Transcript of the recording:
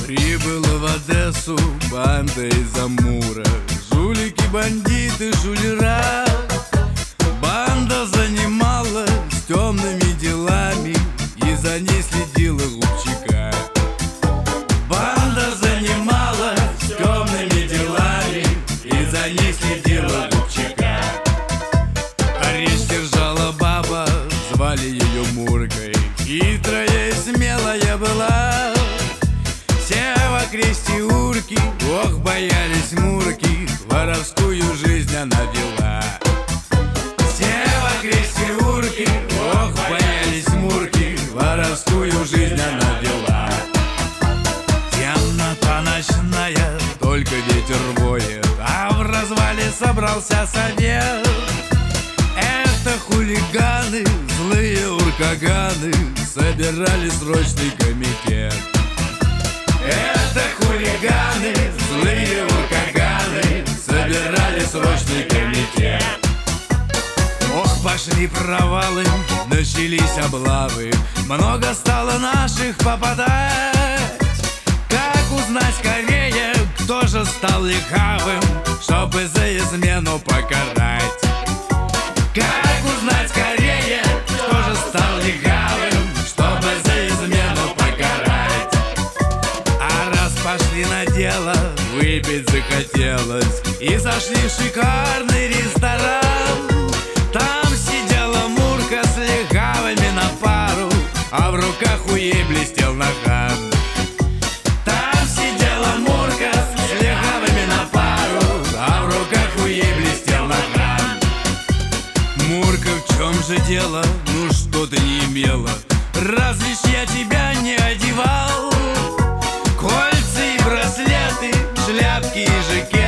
Прибыла в Одессу банда из Амура. Жулики, бандиты, шулера. Банда занималась темными делами, и за ней следила Губчика. Банда занималась темными делами, и за ней следила Губчика. Арест держала баба, звали ее Муркой. Хитрая и смелая была. Все в окресте урки, ох, боялись Мурки, воровскую жизнь она вела. Все в окресте урки, ох, боялись Мурки, воровскую жизнь она вела. Темнота ночная, только ветер воет, а в развале собрался совет. Это хулиганы, злые уркаганы, собирали срочный комитет. Это хулиганы, злые уркаганы, собирали срочный комитет. Ох, пошли провалы, начались облавы, много стало наших попадать. Как узнать скорее, кто же стал легавым, чтобы за измену покарать? Как узнать скорее, кто же стал легавым, чтобы за измену покарать? А раз пошли на дело, выпить захотелось, и зашли в шикарный ресторан. Там сидела Мурка с легавыми на пару, а в руках у ей блестел наган. Там сидела Мурка с легавыми на пару, а в руках у ей блестел наган. Мурка, в чем же дело? Ну что ты не имела? Разве ж я тебя не одевал? Кольца и браслеты, шляпки и жакеты.